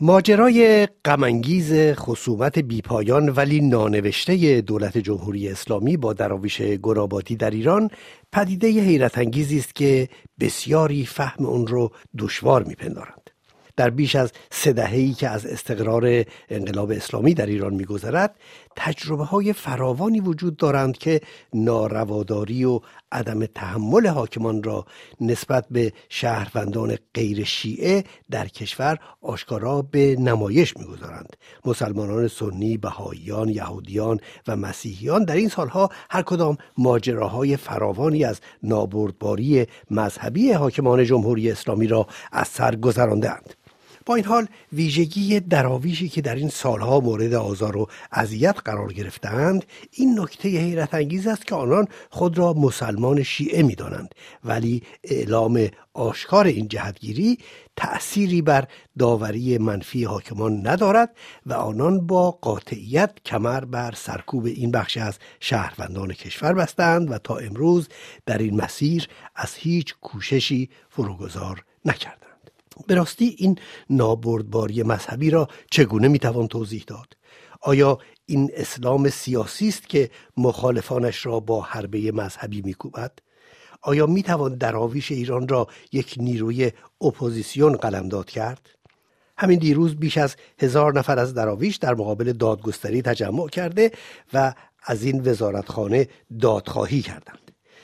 ماجرای غم‌انگیز خصومت بیپایان ولی نانوشته دولت جمهوری اسلامی با دراویش گل‌آبادی در ایران پدیده حیرت انگیزی است که بسیاری فهم اون رو دشوار می‌پندارند. در بیش از 3 دهه‌ای که از استقرار انقلاب اسلامی در ایران می‌گذرد، تجربه‌های فراوانی وجود دارند که نارواداری و عدم تحمل حاکمان را نسبت به شهروندان غیر شیعه در کشور آشکارا به نمایش می‌گذارند. مسلمانان سنی، بهائیان، یهودیان و مسیحیان در این سالها هر کدام ماجراهای فراوانی از نابردباری مذهبی حاکمان جمهوری اسلامی را از سر گذراندند. با این حال ویژگی دراویشی که در این سالها مورد آزار و اذیت قرار گرفتند این نکته حیرت انگیز است که آنان خود را مسلمان شیعه می دانند، ولی اعلام آشکار این جهتگیری تأثیری بر داوری منفی حاکمان ندارد و آنان با قاطعیت کمر بر سرکوب این بخش از شهروندان کشور بستند و تا امروز در این مسیر از هیچ کوششی فروگذار نکردند. به راستی این نابردباری مذهبی را چگونه میتوان توضیح داد؟ آیا این اسلام سیاسی است که مخالفانش را با حربه مذهبی میکوبد؟ آیا میتوان دراویش ایران را یک نیروی اپوزیسیون قلمداد کرد؟ همین دیروز بیش از 1000 نفر از دراویش در مقابل دادگستری تجمع کرده و از این وزارتخانه دادخواهی کردند.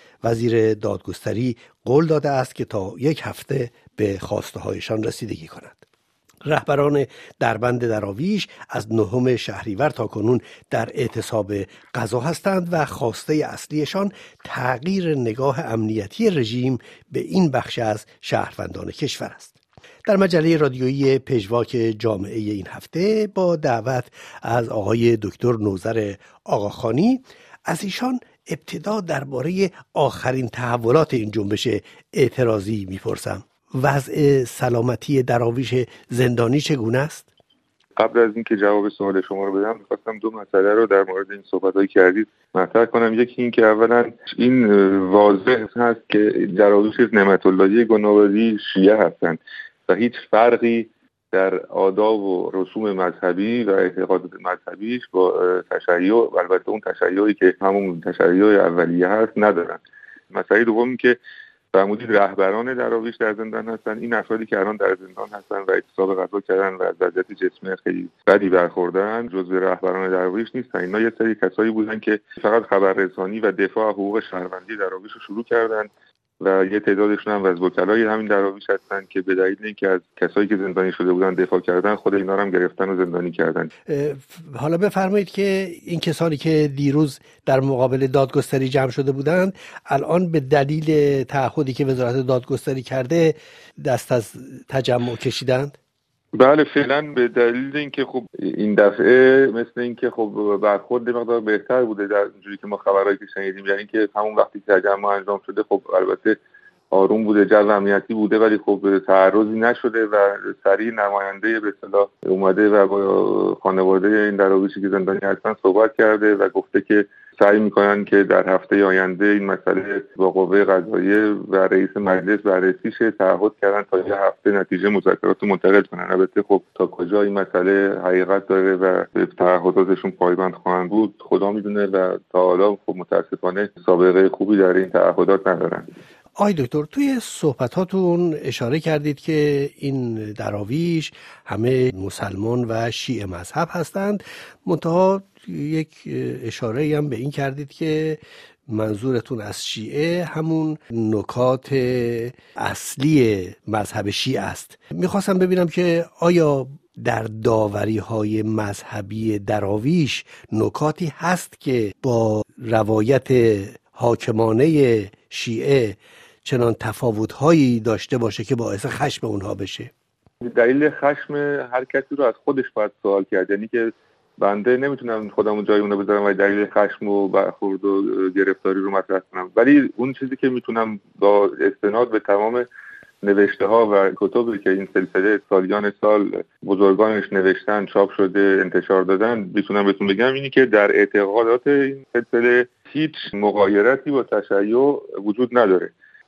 وزیر دادگستری قول داده است که تا 1 هفته به خواسته هایشان رسیدگی کند. رهبران دربند دراویش از 9 شهریور تا کنون در اعتصاب غذا هستند و خواسته اصلیشان تغییر نگاه امنیتی رژیم به این بخش از شهروندان کشور است. در مجله رادیویی پژواک جامعه این هفته با دعوت از آقای دکتر نوذر آقاخانی از ایشان ابتدا درباره آخرین تحولات این جنبش اعتراضی میپرسم. وضع سلامتی دراویش زندانی چگونه است؟ قبل از اینکه جواب سوال شما رو بدم می‌خواستم 2 مسئله رو در مورد این صحبت‌هایی که کردید مطرح کنم. یکی این که اولا این واضح هست که دراویش نعمت اللهی گل‌آبادی شیعه هستند و هیچ فرقی در آداب و رسوم مذهبی و اعتقادات مذهبیش با تشیع، البته اون تشیعی که همون تشیع اولیه هست، ندارن. مسئله دومی که فرمودید رهبران دراویش در زندان هستن. این افرادی که الان در زندان هستن و اعتصاب غذا کردن و از وضعیت جسمی خیلی بدی برخوردن جزو رهبران دراویش نیستن. اینا یه سری کسایی بودن که فقط خبررسانی و دفاع از حقوق شهروندی دراویش رو شروع کردن و یه تعدادشون هم از وکلای همین دراویش هستن که به دلیل اینکه از کسایی که زندانی شده بودن دفاع کردن خود اینا رو هم گرفتن و زندانی کردن. حالا بفرمایید که این کسانی که دیروز در مقابل دادگستری جمع شده بودند الان به دلیل تعهدی که وزارت دادگستری کرده دست از تجمع کشیدند؟ بله، فعلا به دلیل اینکه خب این دفعه مثل اینکه خب برخورد مقدار بهتر بوده در جوری که ما خبرایی که شنیدیم، یعنی که همون وقتی که تجمع انجام شده خب البته آروم بوده، جو امنیتی بوده، ولی خب تعرضی نشده و سریع نماینده به اصطلاح اومده و با خانواده این دراویشی که زندانی هستن صحبت کرده و گفته که سعی میکنن که در هفته آینده این مسئله با قوه قضاییه و رئیس مجلس بررسی شه. تعهد کردن تا 1 هفته نتیجه مذاکرات منتقل کنن. البته خب تا کجا این مسئله حقیقت داره و به تعهداتشون پایبند خواهند بود خدا میدونه و تا حالا خب متاسفانه سابقه خوبی در این تعهدات ندارن. آقای دکتر، توی صحبتاتون اشاره کردید که این دراویش همه مسلمان و شیعه مذهب هستند، منتها یک اشاره هم به این کردید که منظورتون از شیعه همون نکات اصلی مذهب شیعه است. میخواستم ببینم که آیا در داوری‌های مذهبی دراویش نکاتی هست که با روایت حاکمانه شیعه چنان تفاوت‌هایی داشته باشه که باعث خشم اونها بشه؟ دلیل خشم هر کسی رو از خودش باید سوال کرد. یعنی که بنده نمیتونم خودمو جای اونو بذارم و دلیل خشم و برخورد و گرفتاری رو مطرح کنم، ولی اون چیزی که میتونم با استناد به تمام نوشته ها و کتبی که این سلسله سالیان سال بزرگانش نوشتن، چاپ شده، انتشار دادن، میتونم بهتون بگم اینی که در اعتقادات این سلسله هیچ مغایرتی با تشیع وجود نداره.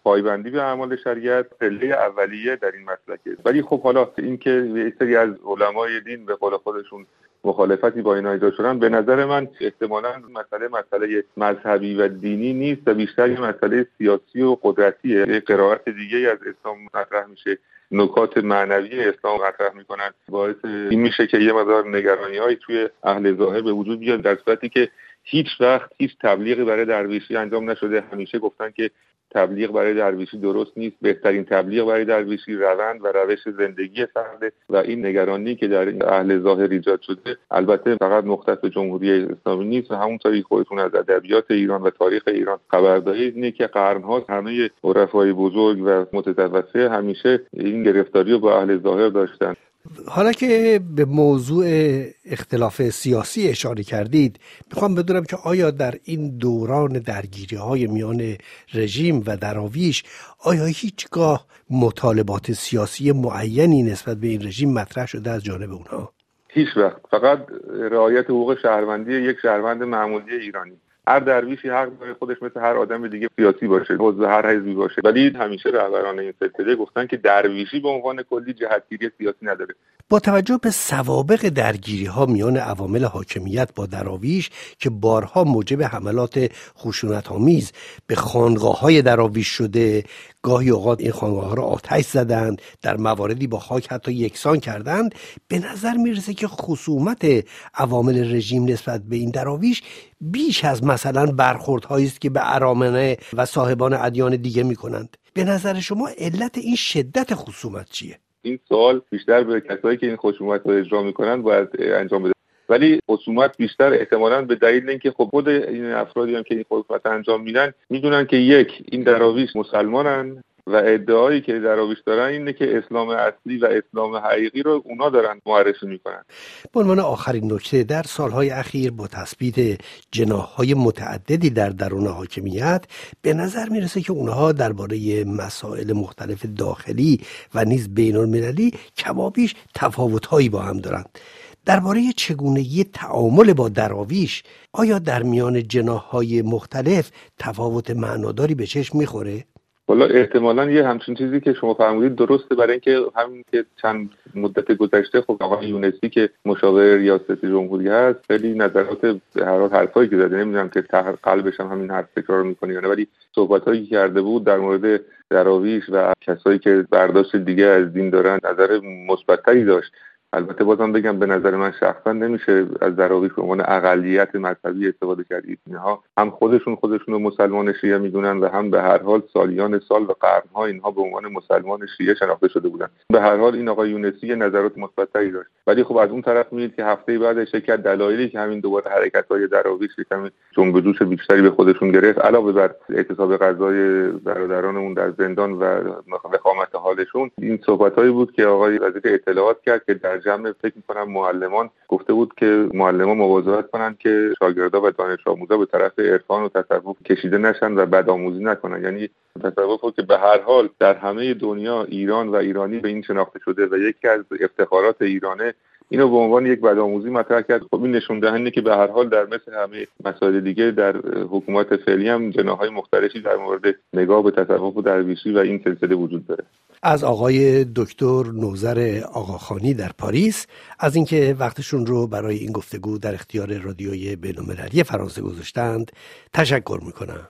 پایبندی به اعمال شریعت پله اولیه در این مسلکه. ولی خب حالا اینکه یه سری از علمای دین به قول خودشون مخالفتی با اینا ایجاد شدن، به نظر من احتمالاً مسئله مذهبی و دینی نیست و بیشتر یه مسئله سیاسی و قدرتیه. یه قرائت دیگه از اسلام مطرح میشه، نکات معنوی اسلام مطرح میکنن، باعث این میشه که یه مقدار نگرانی‌هایی توی اهل ظاهر به وجود بیاد، در صورتی که هیچ وقت هیچ تبلیغی برای درویشی انجام نشده. همیشه گفتن که تبلیغ برای درویشی درست نیست، بهترین تبلیغ برای درویشی روند و روش زندگی فرده و این نگرانی که در اهل ظاهر ایجاد شده البته فقط مختص به جمهوری اسلامی نیست و همونطوری خودتون از ادبیات ایران و تاریخ ایران خبر دارید اینه که قرن‌ها همه عرفای بزرگ و متصوفه همیشه این گرفتاری رو با اهل ظاهر داشتن. حالا که به موضوع اختلاف سیاسی اشاره کردید، میخوام بدونم که آیا در این دوران درگیری‌های میان رژیم و دراویش آیا هیچگاه مطالبات سیاسی معینی نسبت به این رژیم مطرح شده از جانب اونها؟ هیچ وقت. فقط رعایت حقوق شهروندی یک شهروند معمولی ایرانی. هر درویشی حق داره خودش مثل هر آدم دیگه سیاسی باشه، عضو هر حزبی باشه، ولی همیشه رهبران این سلسله گفتن که درویشی به عنوان کلی جهتگیری سیاسی نداره. با توجه به سوابق درگیری‌ها میان عوامل حاکمیت با دراویش که بارها موجب حملات خشونت‌آمیز به خانقاه‌های دراویش شده، گاهی اوقات این خانقاه‌ها را آتش زدند، در مواردی با خاک حتی یکسان کردند، به نظر میرسه که خصومت عوامل رژیم نسبت به این دراویش بیش از مثلا برخوردهایی است که به ارامنه و صاحبان ادیان دیگه میکنند. به نظر شما علت این شدت خصومت چیه؟ این سوال بیشتر به کسایی که این خصومت رو اجرا میکنن باید انجام بده، ولی خصومت بیشتر احتمالاً به دلیل اینکه خب خود این افرادی هم که این خصومت انجام میدن میدونن که یک، این دراویش مسلمانن و ادعایی که دراویش دارن اینه که اسلام اصلی و اسلام حقیقی رو اونا دارن معرفی میکنن. به عنوان آخرین نکته، در سالهای اخیر با تثبیت جناح‌های متعددی در درون حاکمیت به نظر میرسه که اونها درباره مسائل مختلف داخلی و نیز بین‌المللی کمابیش تفاوت‌هایی با هم دارند. درباره چگونگی تعامل با دراویش آیا در میان جناح‌های مختلف تفاوت معناداری به چشم میخوره؟ والا احتمالاً یه همچین چیزی که شما فرمودید درسته، برای اینکه همین که چند مدت گذشته خب آقای یونسی که مشاور ریاست جمهوری هست خیلی نظرات به هر حال حرفایی که زده، نمیدونم که ته قلبش هم همین حرف تکرار میکنه یا نه، ولی صحبتایی که کرده بود در مورد دراویش و کسایی که برداشت دیگه از دین دارن نظر مثبت‌تری داشت. البته بازم بگم به نظر من شخصا نمیشه از دراویش به عنوان اقلیت مذهبی استفاده کرد. اینها هم خودشون رو مسلمان شیعه میدونن و هم به هر حال سالیان سال و قرنها اینها به عنوان مسلمان شیعه شناخته شده بودن. به هر حال این آقای یونسی نظرات مثبت‌تری داشت، ولی خب از اون طرف می‌بینید که هفته بعدش یک دلایلی که همین دوباره حرکت‌های دراویش کمی جنب و جوش بیشتری به خودشون گرفت، علاوه بر اعتصاب غذای برادرانمون در زندان و وخامت حالشون، این صحبت‌هایی بود که آقای وزیر اطلاعات کرد که در جمع فکر می‌کنم معلمان گفته بود که معلمان مواظبت کنن که شاگردا و دانش آموزا به طرف عرفان و تصوف کشیده نشن و بدآموزی نکنن. یعنی تصوف که به هر حال در همه دنیا ایران و ایرانی به این شناخته شده و یکی از افتخارات ایرانه، اینو به عنوان یک بدآموزی مطرح کرد. خب این نشون دهنده که به هر حال در مثل همه مسائل دیگه در حکومت فعلی هم جناح‌های مختلفی در مورد نگاه به تصوف و درویشی و این سلسله وجود داره. از آقای دکتر نوذر آقاخانی در پاریس از اینکه وقتشون رو برای این گفتگو در اختیار رادیوی بین‌المللی فرانسه گذاشتند تشکر میکنم.